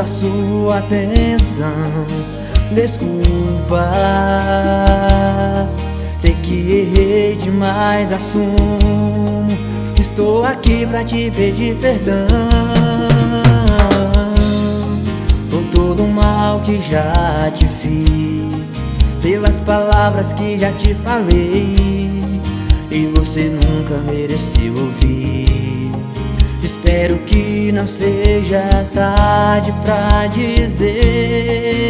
da sua atenção. Desculpa, sei que errei demais, assumo. Estou aqui pra te pedir perdão por todo o mal que já te fiz, pelas palavras que já te falei e você nunca mereceu ouvir. Espero que não seja tarde pra dizer: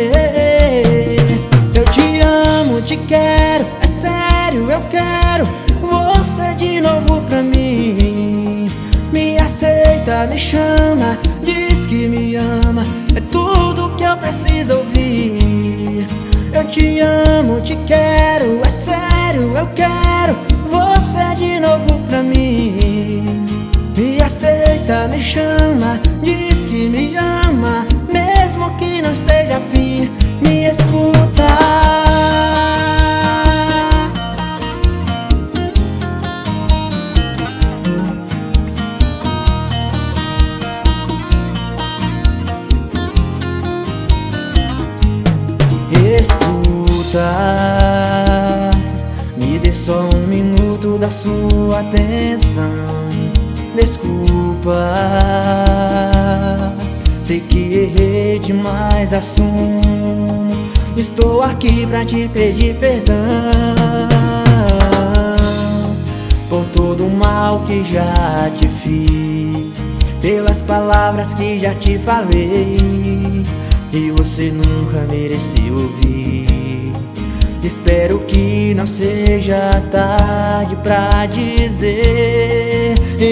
eu te amo, te quero, é sério, eu quero você de novo pra mim. Me aceita, me chama, diz que me ama, é tudo que eu preciso ouvir. Eu te amo, te quero, é sério, eu quero você de novo pra mim. Me aceita, me chama, diz que me ama, mesmo que não esteja afim, me escuta. Escuta, me dê só um minuto da sua atenção. Desculpa, sei que errei demais, assumo. Estou aqui pra te pedir perdão por todo o mal que já te fiz, pelas palavras que já te falei e você nunca mereceu ouvir. Espero que não seja tarde pra dizer: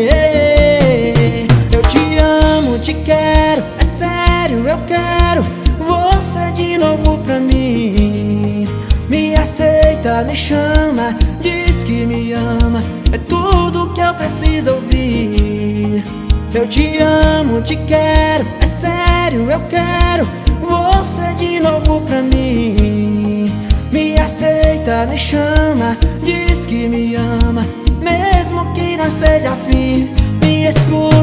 eu te amo, te quero, é sério, eu quero você de novo pra mim. Me aceita, me chama, diz que me ama, é tudo que eu preciso ouvir. Eu te amo, te quero, é sério, eu quero você de novo pra mim. Me aceita, me chama, diz que me ama, mesmo que não esteja afim, me escuta.